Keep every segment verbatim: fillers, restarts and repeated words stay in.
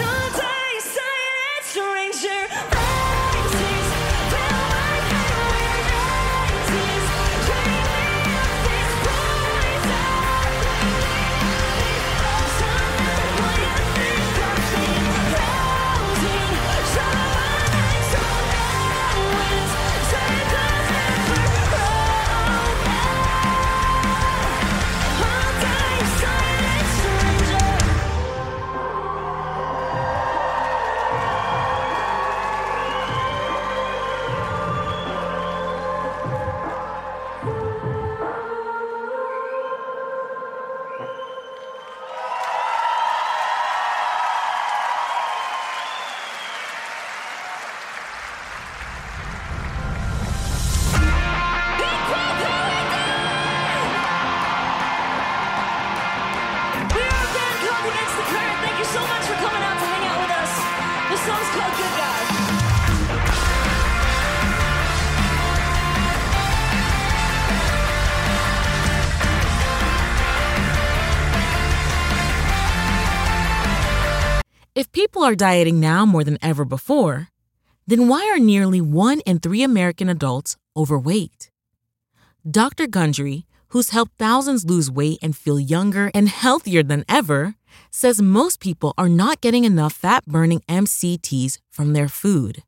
If people are dieting now more than ever before, then why are nearly one in three American adults overweight? Doctor Gundry, who's helped thousands lose weight and feel younger and healthier than ever, says most people are not getting enough fat-burning M C Ts from their food.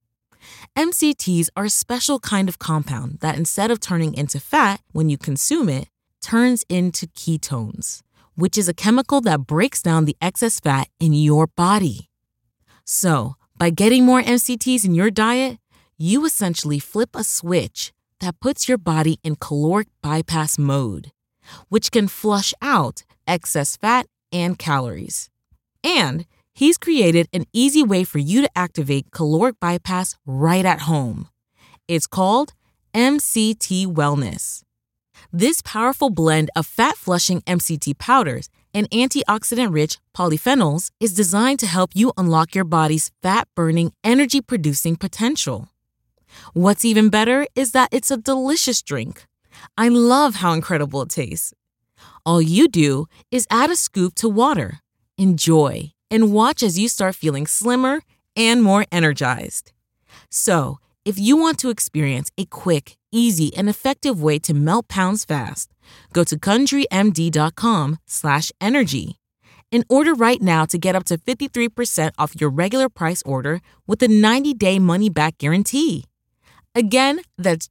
M C Ts are a special kind of compound that, instead of turning into fat when you consume it, turns into ketones, which is a chemical that breaks down the excess fat in your body. So, by getting more M C Ts in your diet, you essentially flip a switch that puts your body in caloric bypass mode, which can flush out excess fat and calories. And he's created an easy way for you to activate caloric bypass right at home. It's called M C T Wellness. This powerful blend of fat-flushing M C T powders and antioxidant-rich polyphenols is designed to help you unlock your body's fat-burning, energy-producing potential. What's even better is that it's a delicious drink. I love how incredible it tastes. All you do is add a scoop to water, enjoy, and watch as you start feeling slimmer and more energized. So, if you want to experience a quick, easy, and effective way to melt pounds fast, go to GundryMD.com slash energy and order right now to get up to fifty-three percent off your regular price order with a ninety-day money-back guarantee. Again, that's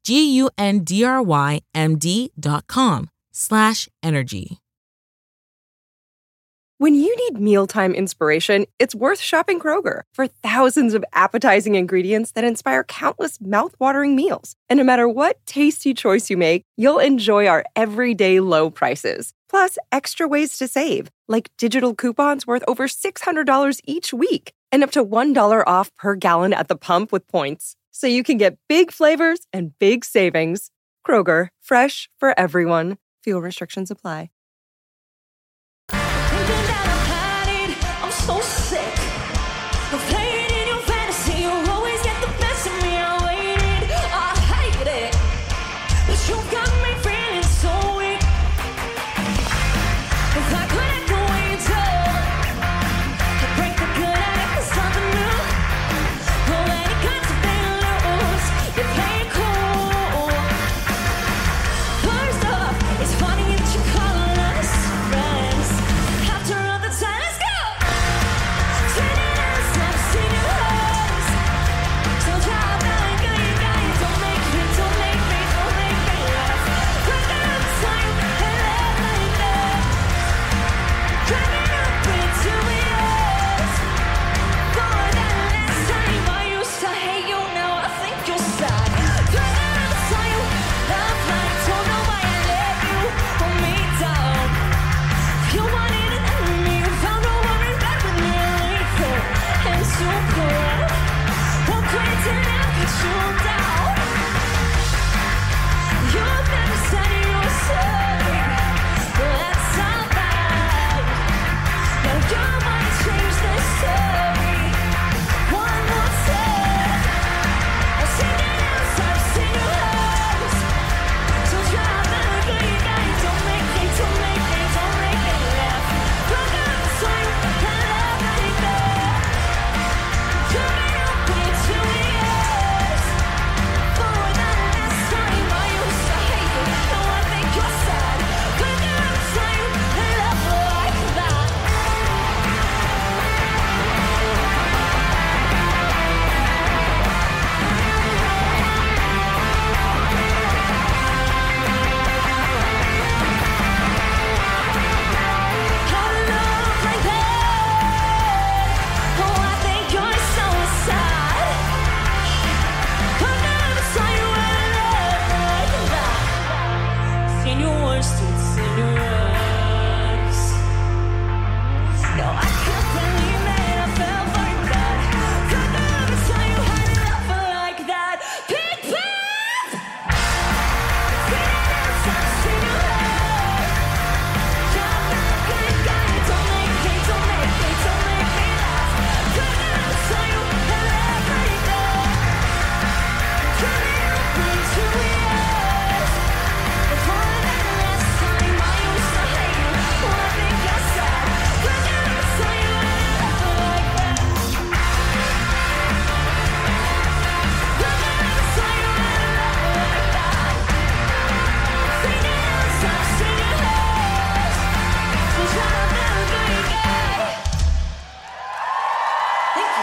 G-U-N-D-R-Y-M-D.com slash energy. When you need mealtime inspiration, it's worth shopping Kroger for thousands of appetizing ingredients that inspire countless mouth-watering meals. And no matter what tasty choice you make, you'll enjoy our everyday low prices. Plus, extra ways to save, like digital coupons worth over six hundred dollars each week and up to one dollar off per gallon at the pump with points. So you can get big flavors and big savings. Kroger, fresh for everyone. Fuel restrictions apply. So sick of playing in your fantasy. You'll always get the best of me. I waited, I hate it, but you got me feeling so weak. If I couldn't go where you talk, I'd break the good and it was something new. Already got something to lose. You play it cool. First off, it's funny that you call us friends. After all the time, let's go.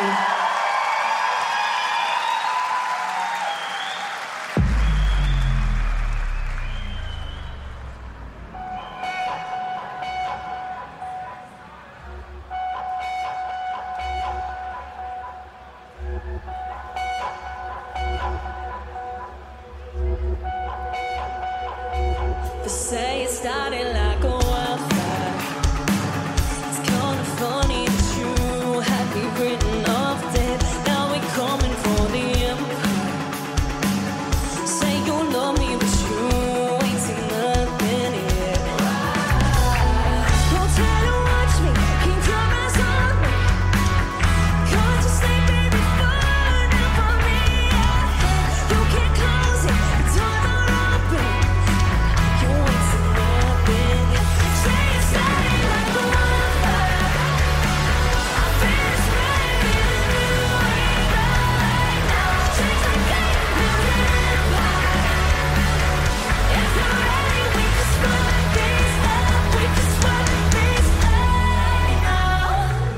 They say it started like a wildfire. It's kind of funny that you had me written off dead. Now we're coming for the empire. Say you love me, but you ain't seen nothing yet. Don't try to watch me, keep your eyes on me. Can't you stay, baby, far enough for me? You can't close it, the doors are open. You ain't seen nothing. Say it started like a wildfire. I feel it's burning in a new way right now. Change the game, build an empire. If you're ready, we can spark this up. We can spark this up now.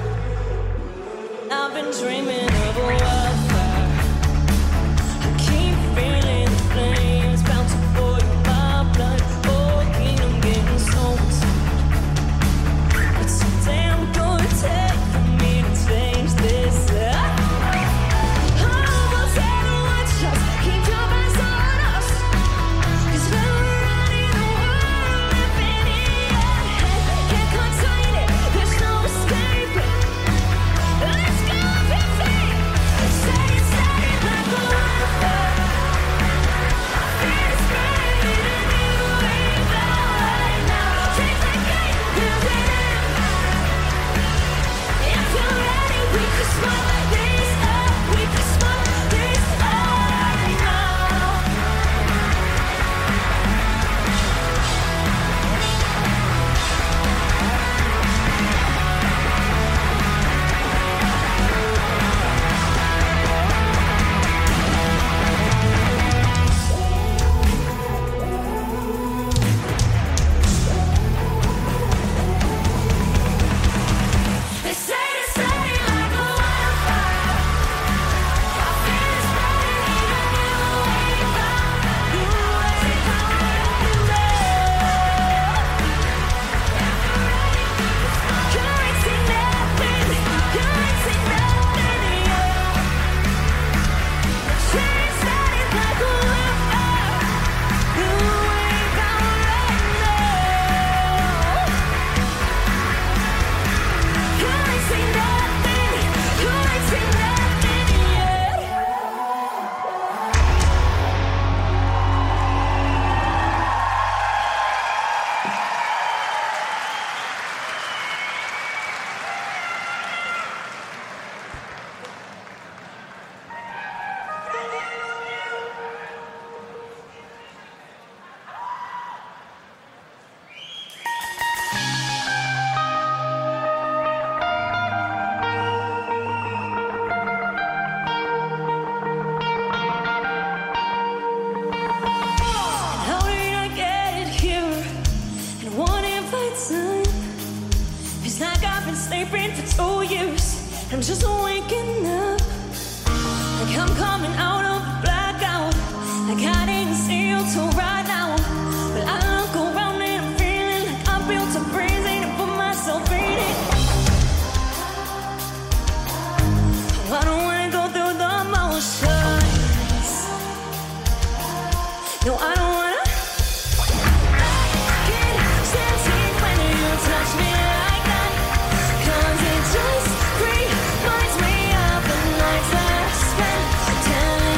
I've been dreaming of a wildfire. I keep feeling the flames bound to boil my blood. Oh, I'm getting so tired. It's so damn good take for me to change this up. Oh, we'll take a watch us, keep your eyes on us. 'Cause we're running the world, living in your head. Can't contain it, there's no escaping. Let's go off your feet. Say it started like a wildfire. I feel it's burning in a new way right now. Change the game, build an empire. If you're ready, we can spark this up. We can spark this up now. They say it started like a wildfire. I feel it's burning in a new way right now. You ain't seen nothing. You ain't seen nothing yet. Say it started like a wildfire. You ain't found right now. You ain't seen nothing. You ain't seen nothing yet. How did I get here? And what if I time? It's like I've been sleeping for two years. I'm just waking up. Like I'm coming out of a blackout. Like I didn't see you till right now. But I look around and I'm feeling like I built a prison and put myself in it. I don't wanna go through the motions. No, I don't wanna. Get sensing when you touch me like that. 'Cause it just reminds me of the nights that I spent telling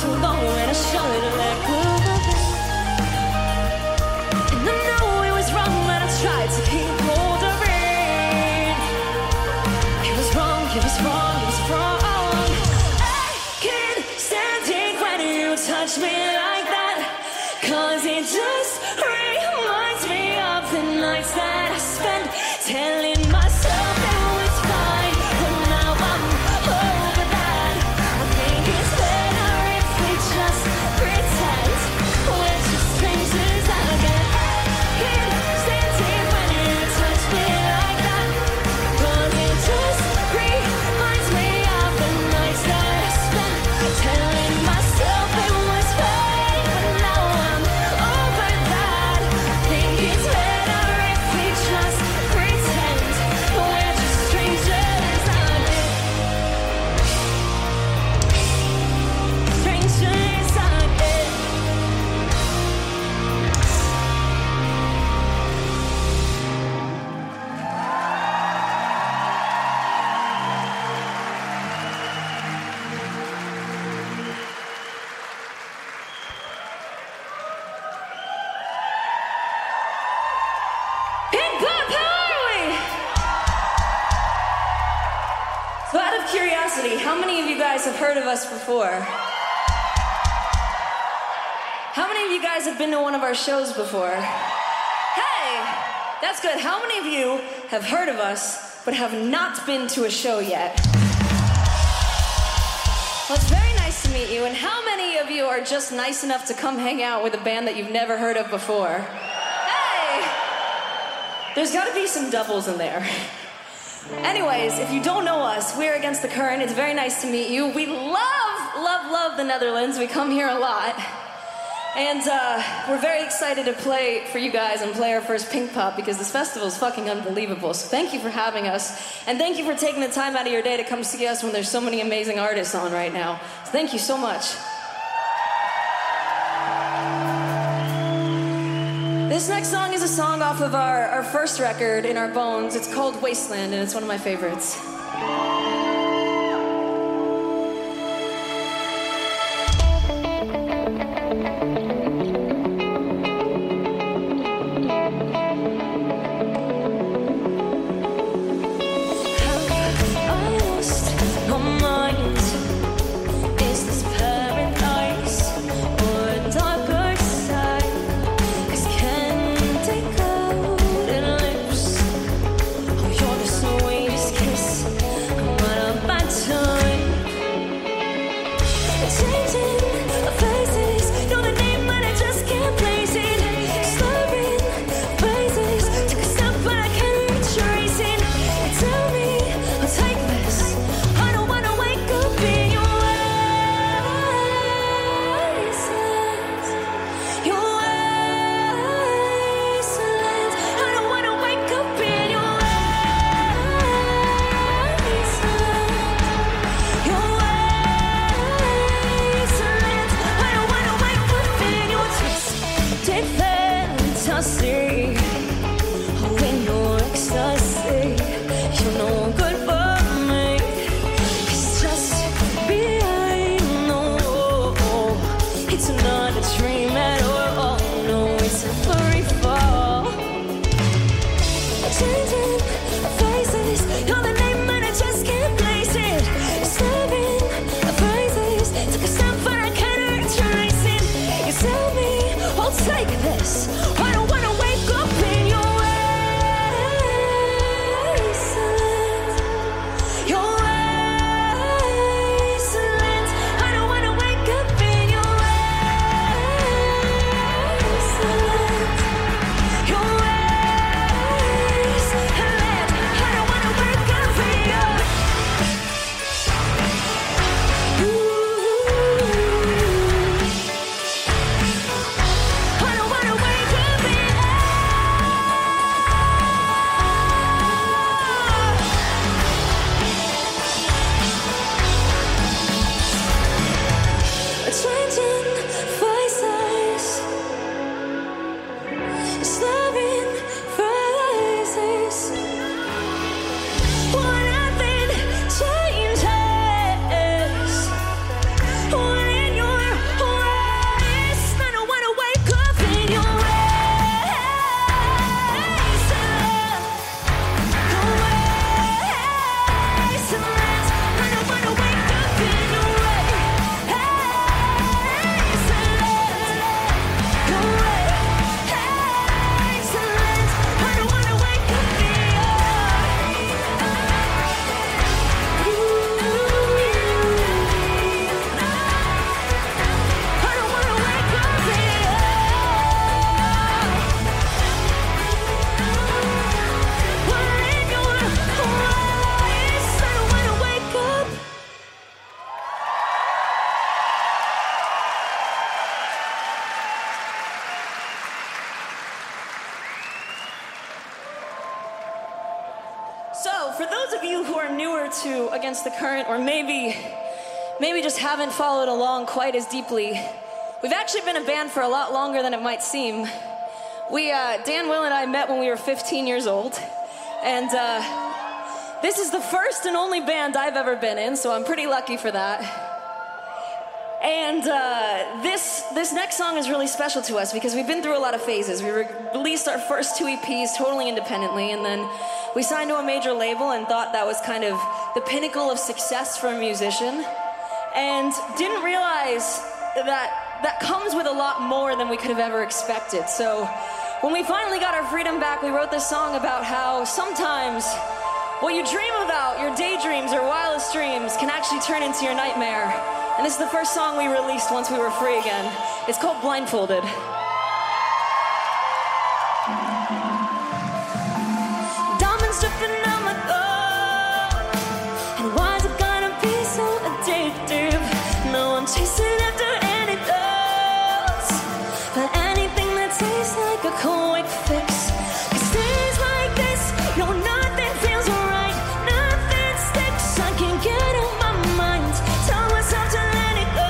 too long, and I should have let go of it. And I know it was wrong, but I tried to keep hold of it. It was wrong, it was wrong, it was wrong. I can't stand it when you touch me like that, 'cause it just reminds me of the nights that I spent telling myself it was fine, but now I'm over that. I think it's better if we just pretend we're just strangers again. I can't stand it when you touch me like that, 'cause it just reminds me of the nights that I spent telling myself it was fine, but now I'm over that. I think it's better if we just pretend we're just strangers again. Strangers again. Pink Pop, how are we? So out of curiosity, how many of you guys have heard of us before? How many of you guys have been to one of our shows before? Hey, that's good. How many of you have heard of us but have not been to a show yet? Well, it's very nice to meet you. And how many of you are just nice enough to come hang out with a band that you've never heard of before? Hey! There's got to be some doubles in there. Anyways, if you don't know us, we're Against the Current. It's very nice to meet you. We love, love, love the Netherlands. We come here a lot. And uh, we're very excited to play for you guys and play our first Pink Pop because this festival is fucking unbelievable. So thank you for having us. And thank you for taking the time out of your day to come see us when there's so many amazing artists on right now. So thank you so much. This next song is a song off of our, our first record, In Our Bones. It's called Wasteland, and it's one of my favorites. Your wasteland. to Against the Current, or maybe, maybe just haven't followed along quite as deeply, we've actually been a band for a lot longer than it might seem. We, uh, Dan, Will, and I met when we were fifteen years old, and uh, this is the first and only band I've ever been in, so I'm pretty lucky for that. And uh, this this next song is really special to us because we've been through a lot of phases. We re- released our first two E Ps totally independently, and then we signed to a major label and thought that was kind of the pinnacle of success for a musician, and didn't realize that that comes with a lot more than we could have ever expected. So when we finally got our freedom back, we wrote this song about how sometimes what you dream about, your daydreams or wildest dreams, can actually turn into your nightmare. And this is the first song we released once we were free again. It's called Blindfolded. Diamonds dripping on my thumb, and why's it gonna be so addictive? No, I'm chasing after any thoughts, but anything that tastes like a quick fix. 'Cause days like this, no, nothing feels right, nothing sticks. I can't get out my mind. Tell myself to let it go.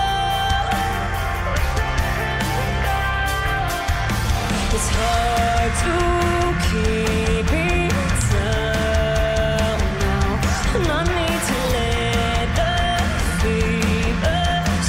It's hard to keep it down now, and I need to let the fever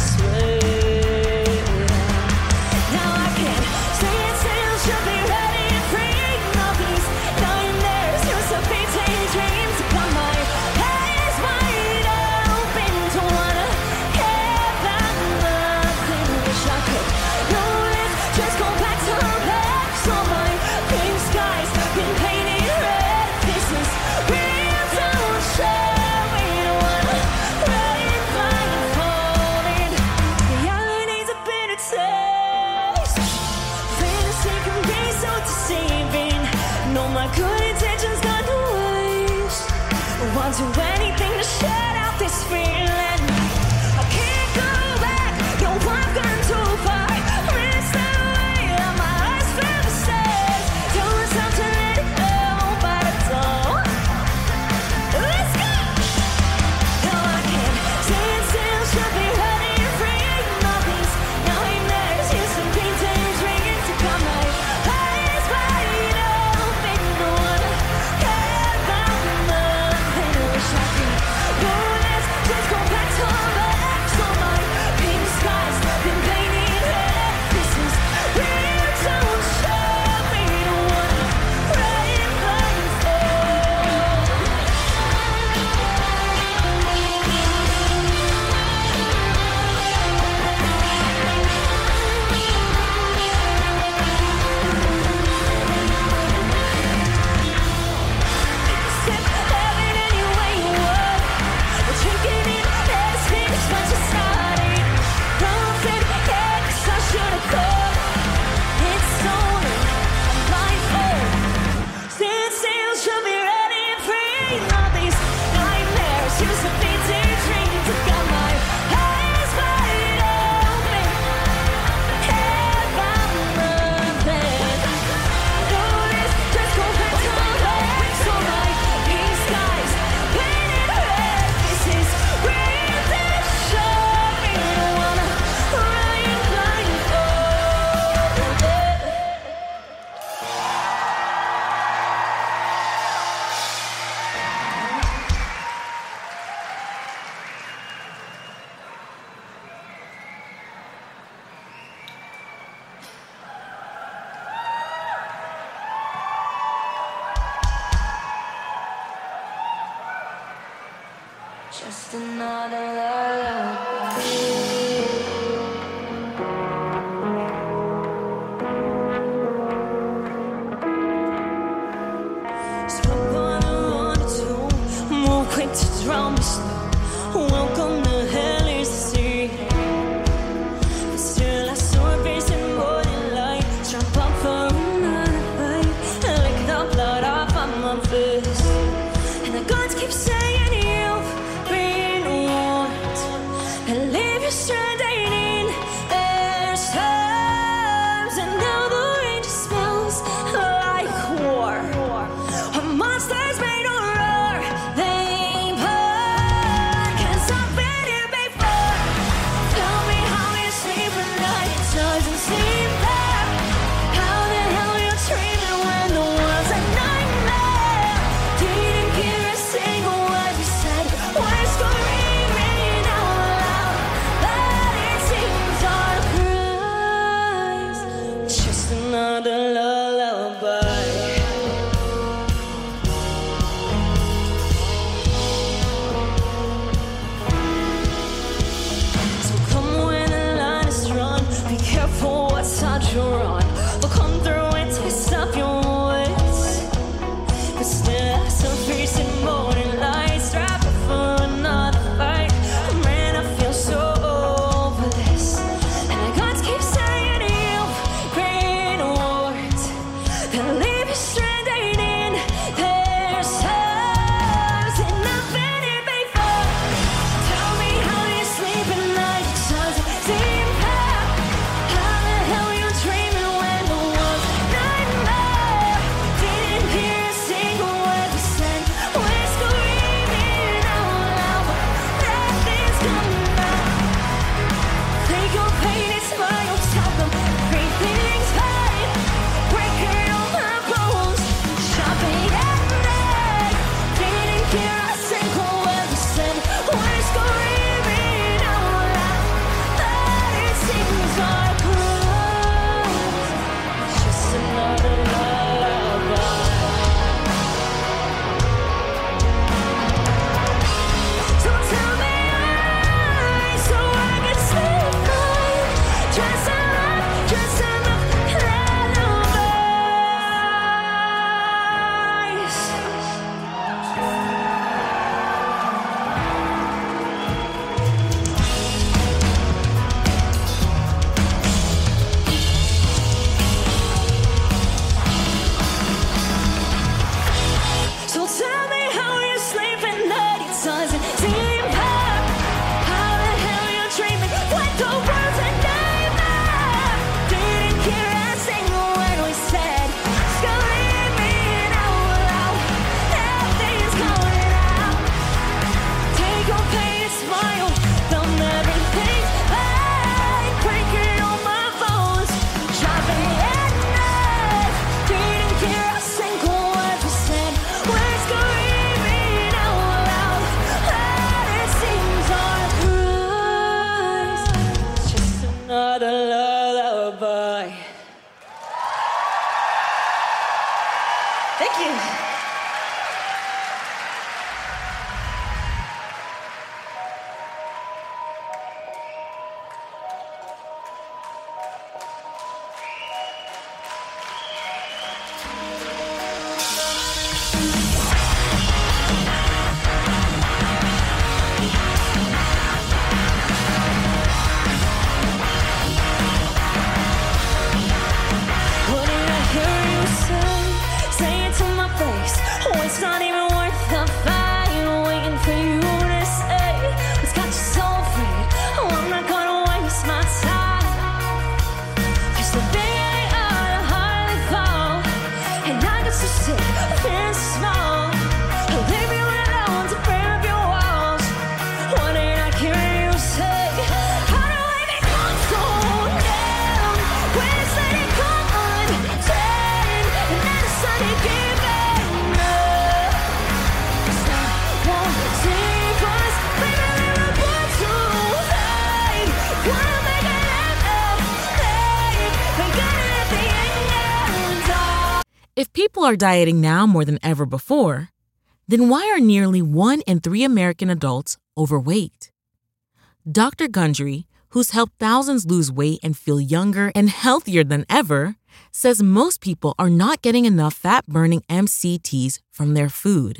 sway. Now I can say it still should be ready and free. All these nightmares used to be daydreams. Got my eyes wide open, don't wanna care about nothing. Wish I could know this, just go back to back. So my pink skies been painted red. This is real, don't show me. Don't wanna ride blindfolded. Reality's a bitter taste. Fantasy can be so deceiving. No, my good intentions got no waste. Want to do anything to shut out this feeling. I can't go back. No, I've gone too far. Risk the way that my eyes feel the stairs. Tell myself to let it go, but I don't. Let's go. Now I can say it still should be ready and free. All these nightmares used to be daydreams. Got my eyes wide open, don't wanna care about nothing. Wish I could know this, just go back to back. So my pink skies been painted red. This is real, don't show me. Don't wanna ride blindfold. Sip heaven any way you would. We're drinking it, let's finish what you started. Don't fit, yeah, 'cause I should've called. It's stolen, I'm blindfold. Stand still, should be ready and free. All these nightmares used to be daydreams. I got my eyes wide open, care about nothing. Know this, just go back to back. So my pink skies painted red. This is real, that show me. Don't wanna ride blindfolded. Just another lullaby. So I'm gonna run it too, move quick to drown me slow. Welcome to hell is the sea. But still I saw a vision more than light. Jump up for another fight, and lick the blood off of my face. And the guns keep saying you've been warned, and leave you stranded in their storms. And now the rain just smells like war. A monster's made a roar. They Thank you. What did I hear you say? Say it to my face. Oh, it's not even worth the fight. Waiting for you to say what's got you so afraid. Oh, I'm not gonna waste my time. Cause the bigger they are, the harder they fall. And I get so sick of feeling small. I'll leave you alone to bring up your walls. What did I hear you say? How do I become so down? When it's letting go untamed, and then it's suddenly giving up. It's not one save us, baby, we were born to hide. Wanna make it end up, hey, we got it at the end of. If people are dieting now more than ever before, then why are nearly one in three American adults overweight? Doctor Gundry, who's helped thousands lose weight and feel younger and healthier than ever, says most people are not getting enough fat-burning M C Ts from their food.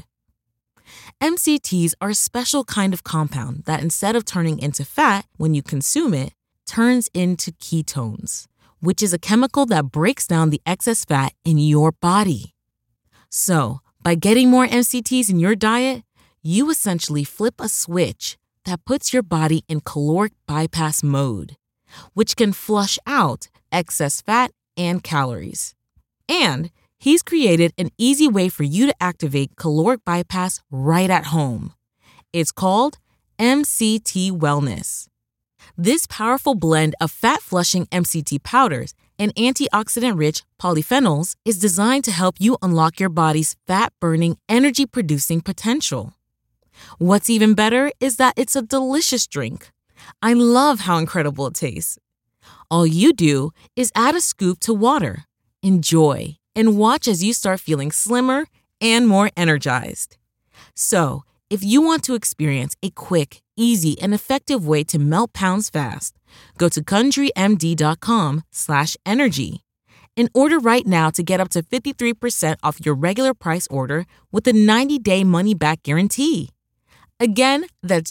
M C Ts are a special kind of compound that, instead of turning into fat when you consume it, turns into ketones, which is a chemical that breaks down the excess fat in your body. So, by getting more M C Ts in your diet, you essentially flip a switch that puts your body in caloric bypass mode, which can flush out excess fat and calories. And he's created an easy way for you to activate caloric bypass right at home. It's called M C T Wellness. This powerful blend of fat-flushing M C T powders and antioxidant-rich polyphenols is designed to help you unlock your body's fat-burning, energy-producing potential. What's even better is that it's a delicious drink. I love how incredible it tastes. All you do is add a scoop to water, enjoy, and watch as you start feeling slimmer and more energized. So, if you want to experience a quick, easy, and effective way to melt pounds fast, go to GundryMD.com slash energy and order right now to get up to fifty-three percent off your regular price order with a ninety-day money-back guarantee. Again, that's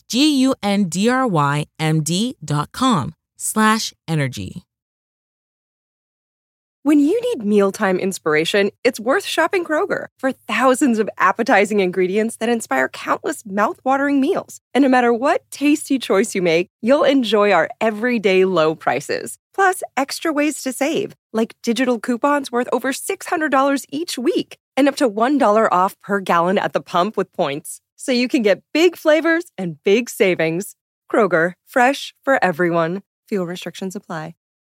G-U-N-D-R-Y-M-D.com slash energy. When you need mealtime inspiration, it's worth shopping Kroger for thousands of appetizing ingredients that inspire countless mouth-watering meals. And no matter what tasty choice you make, you'll enjoy our everyday low prices. Plus, extra ways to save, like digital coupons worth over six hundred dollars each week and up to one dollar off per gallon at the pump with points. So you can get big flavors and big savings. Kroger, fresh for everyone. Fuel restrictions apply.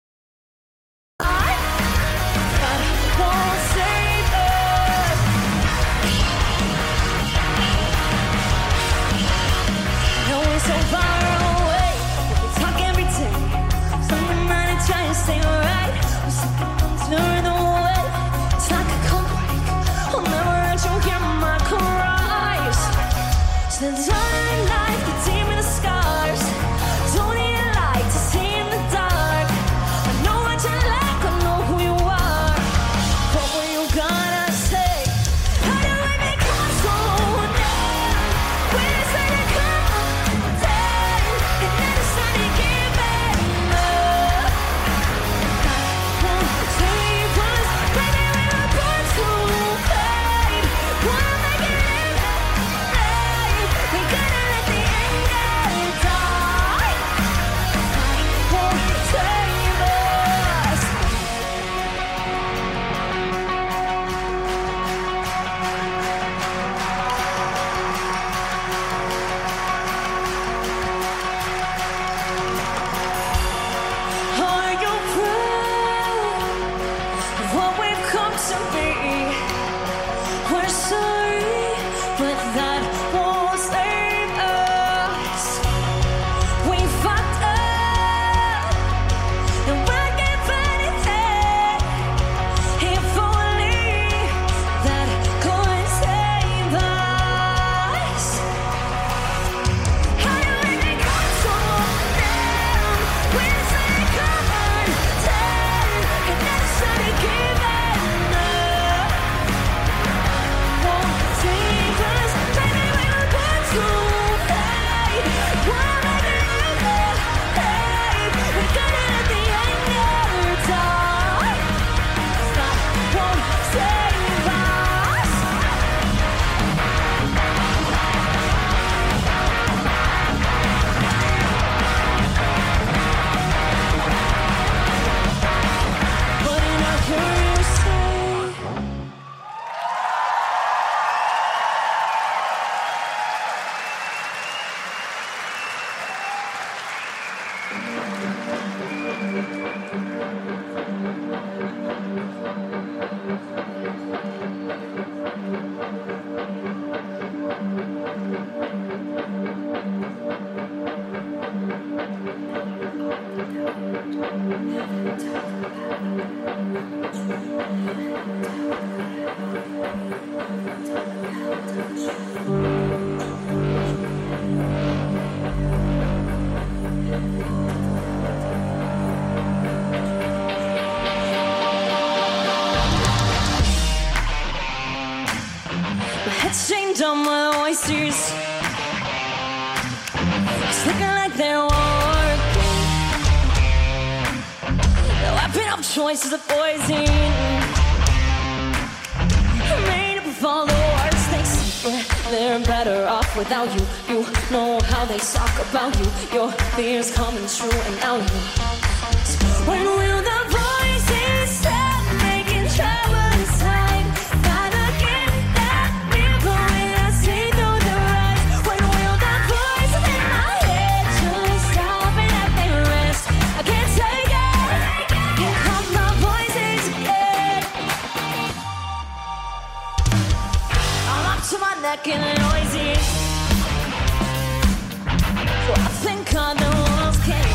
Since all my life, the team with the scars. Don't need a light to see in the dark. I know what you like, I know who you are. What were you gonna say? How do I become so down? When it's like I come down, Heads chained on my oysters, it's looking like they're working. The weapon of choice is a poison, made up of all the words they say. They're better off without you. You know how they talk about you. Your fears coming true, and now you. When will the voices stop making trouble inside? Gotta get that mirror when I see through the eyes. When will the voices in my head just stop and let me rest? I can't take it. Here come the voices again. I'm up to my neck in noises, so I think other walls can't.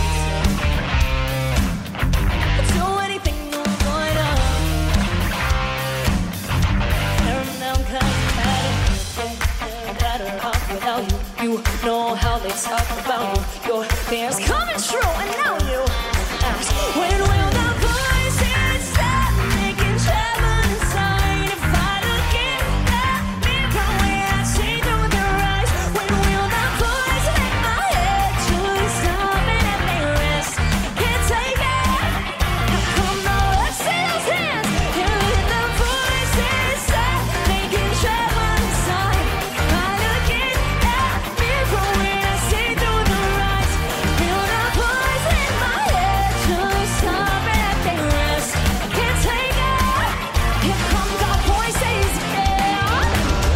You know how they talk about you. Your fears coming true, and now you ask, when will the voices stop making trouble inside? If I look in that mirror when I see through their eyes, when will the voices in my head just stop and let me rest? Can't take it. How come the words in those hands? Can't let the voices stop making trouble inside. If I look in when I see through the eyes, feel the voice in my head just stop and let me rest. I can't take it. Here come the voices again.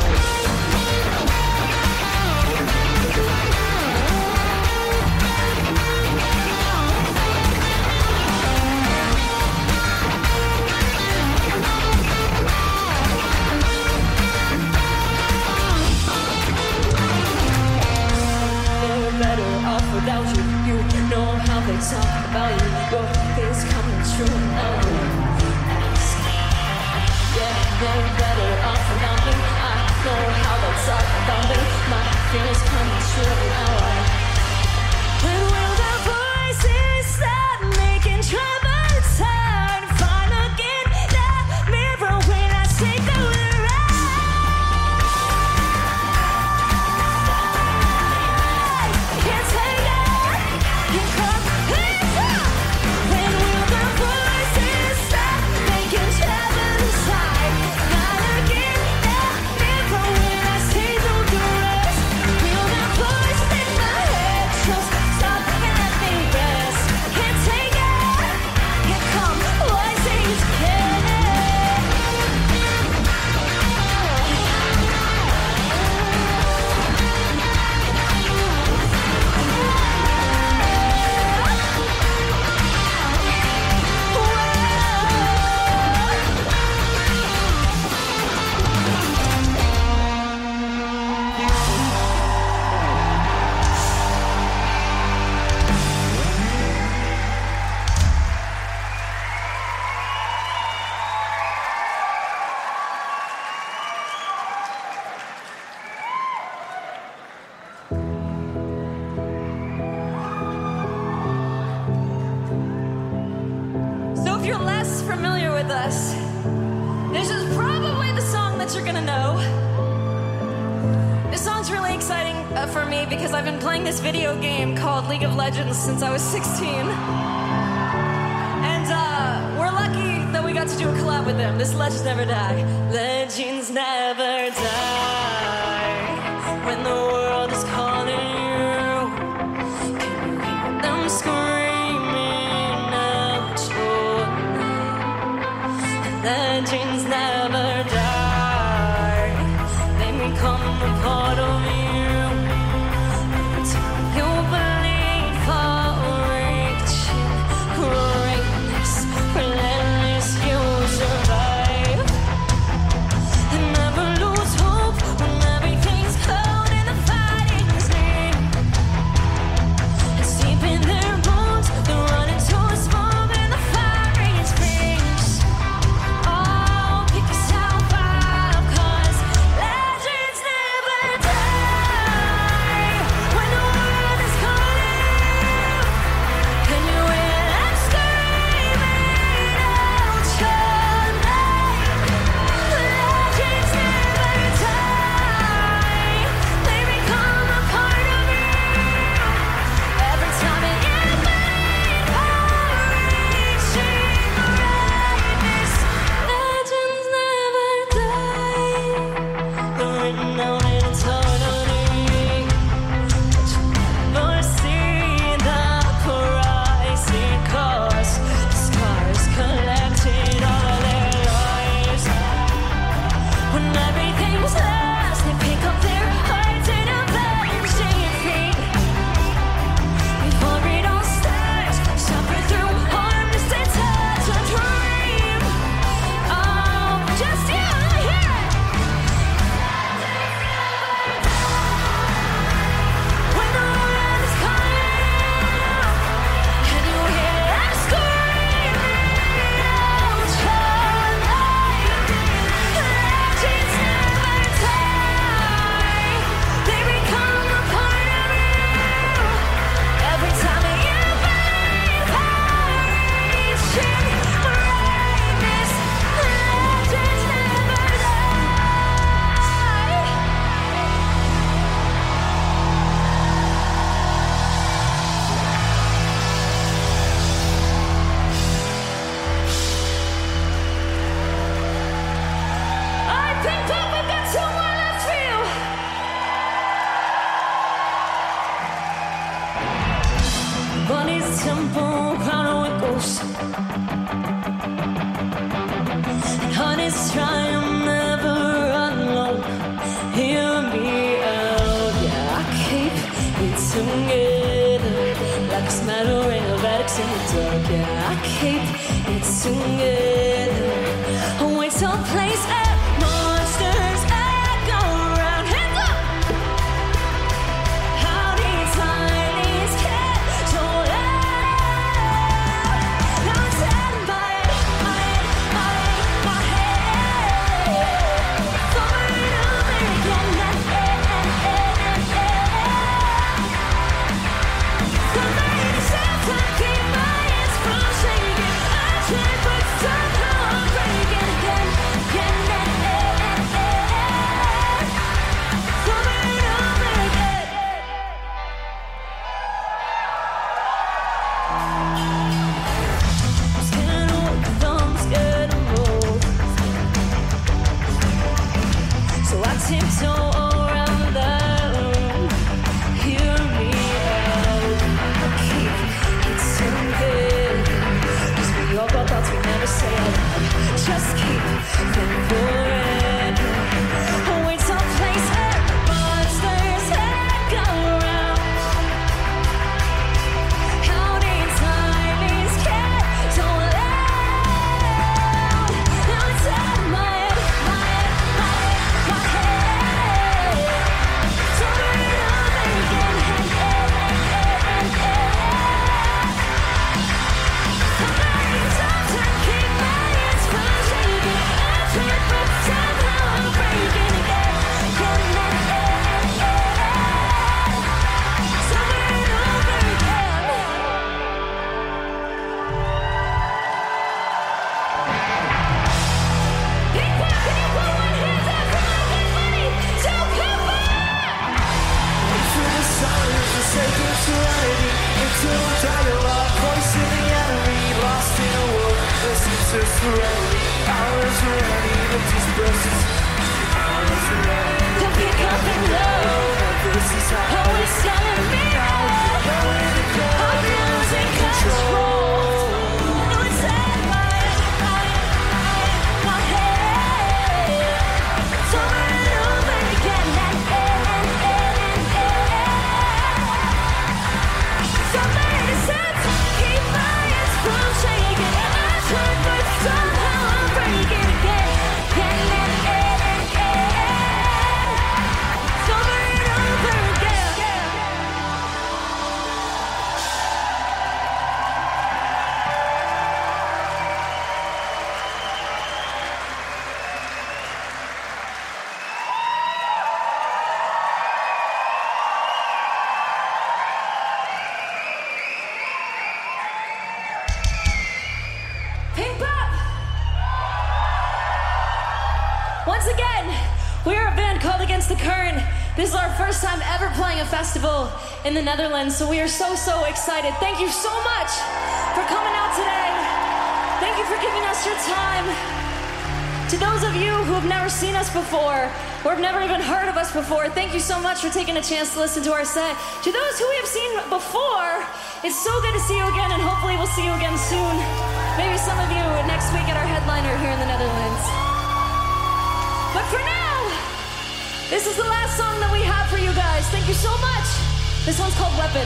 They're better off without you. You know how they talk about you. Your fears coming true, and now you ask. Yeah, they're better off without me. I know how they talk about me. My fears coming true, and now I. When will the voices stop making trouble inside? If I look in that mirror when I see through their eyes, can't take it. Here come hands up. When will the voices stop making trouble inside? I look in that mirror when I see through the eyes. Will the voices in my head just stop and let me rest? Can't take it. Here come voices again. So if you're less familiar with us, this is probably the song that you're gonna know. This song's really exciting uh, for me because I've been playing this video game called League of Legends since I was sixteen. And uh, we're lucky that we got to do a collab with them. This Legends Never Die. Legends never die. When the world is calling you, can you hear them screaming out your name? Legends never die. They become a part of you. You believe for reaching Bunny's temple, crown of wiggles. And honey's trying, never alone. Hear me out, yeah, I keep it together. Like a smattering of addicts in the dark, yeah, I keep it together. Away someplace at monsters echo around. Hands up! How these tinies catch all out. Now I'm standing by it, my head, my head, my head. Somewhere in American land. Somewhere in the south, I keep my hands from shaking. I try, but somehow I'm breaking again, again, again. Somewhere in America. Scared of what comes, scared of both. So I tiptoe around that room. Hear me out. I keep it together. 'Cause we all got thoughts we never say out loud. Just keep them forever. Away someplace where monsters echo around. How these tinies catch on loud. Now it's out of my head, my head, my head, my head. Somewhere in American head, head, head, head, head. Somewhere in times I keep my hands from shaking. I try, but somehow I'm breaking again, again, again, again. Somewhere in America. Big Bob, can you put one hands up? Come on, get money. So come on. Into the silence, forsaken serenity. Into a dialogue, voice in the enemy. Lost in a world, listen to serenity. Hours serenity, but disperses. Hours serenity. To pick up and low. This is how Always telling me that I'm losing control. Now it's out of my head, my head, my head. Somewhere in American land. Somewhere in the south, keep my hands from shaking. I try, but somehow I'm breaking again, again, again, again. Somewhere in America. Pink Pop! Once again, we are a band called Against the Current. This is our first time ever playing a festival in the Netherlands, so we are so, so excited. Thank you so much for coming out today. Thank you for giving us your time. To those of you who have never seen us before, or have never even heard of us before, thank you so much for taking a chance to listen to our set. To those who we have seen before, it's so good to see you again, and hopefully we'll see you again soon. Maybe some of you next week at our headliner here in the Netherlands. But for now, this is the last song that we have for you guys. Thank you so much. This one's called Weapon.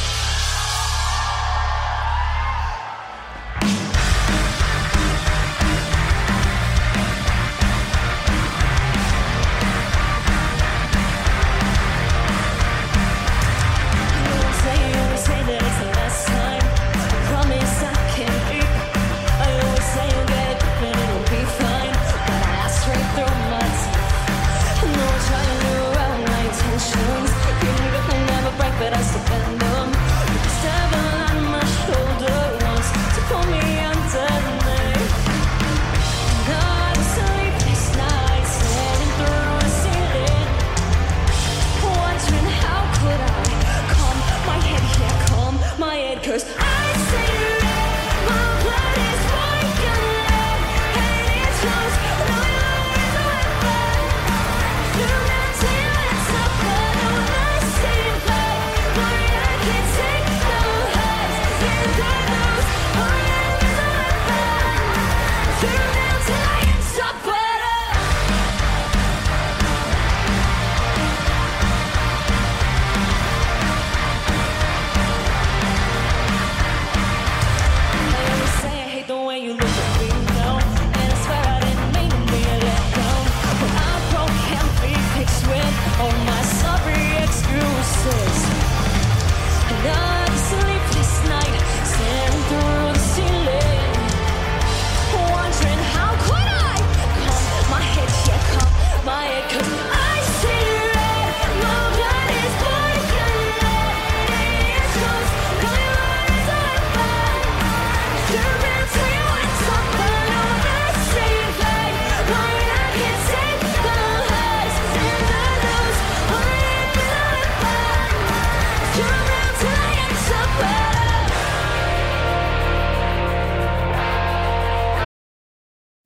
But I still bend them. Stab on my shoulder once to pull me underneath. Not a sleepless night, staring through a ceiling, wondering how could I calm my head here, calm my head, 'cause I say that my blood is white and red, and it shows no love is a weapon. Do not say it's up, but when I say it back.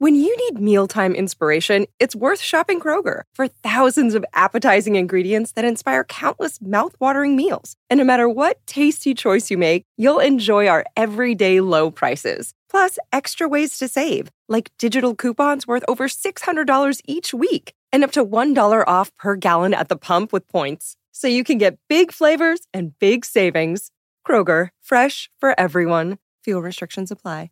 When you need mealtime inspiration, it's worth shopping Kroger for thousands of appetizing ingredients that inspire countless mouthwatering meals. And no matter what tasty choice you make, you'll enjoy our everyday low prices. Plus, extra ways to save, like digital coupons worth over six hundred dollars each week and up to one dollar off per gallon at the pump with points. So you can get big flavors and big savings. Kroger, fresh for everyone. Fuel restrictions apply.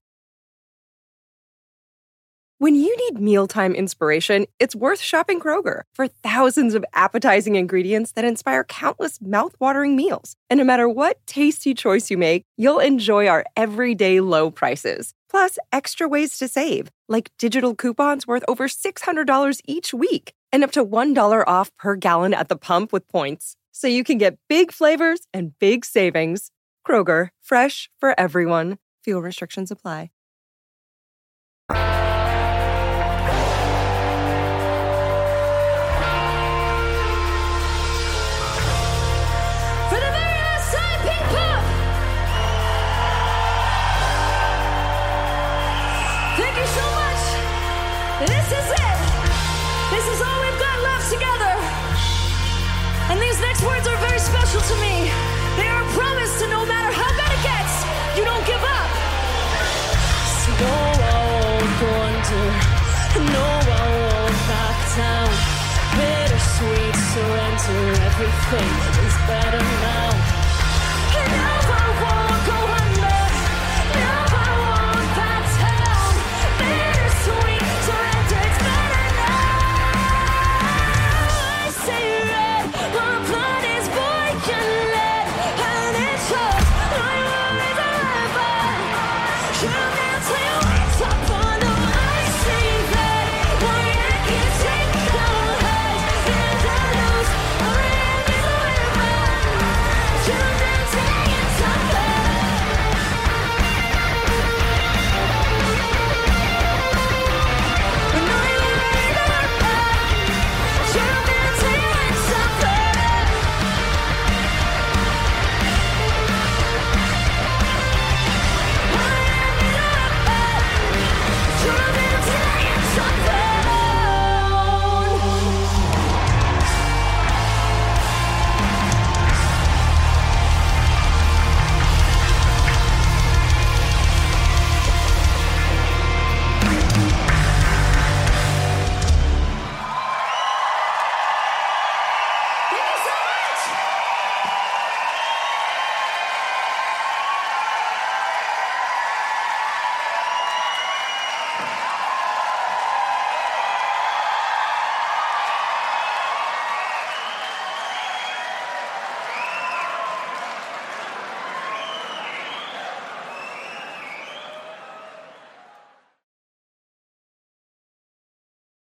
When you need mealtime inspiration, it's worth shopping Kroger for thousands of appetizing ingredients that inspire countless mouthwatering meals. And no matter what tasty choice you make, you'll enjoy our everyday low prices. Plus, extra ways to save, like digital coupons worth over six hundred dollars each week and up to one dollar off per gallon at the pump with points. So you can get big flavors and big savings. Kroger, fresh for everyone. Fuel restrictions apply. For the very last time, people! Thank you so much. This is it. This is all we've got left together. And these next words are very special to me. They are a promise to no matter how bad it gets, you don't give up. So no, I won't go under. No, I won't back down. Bittersweet surrender. Everything is better now.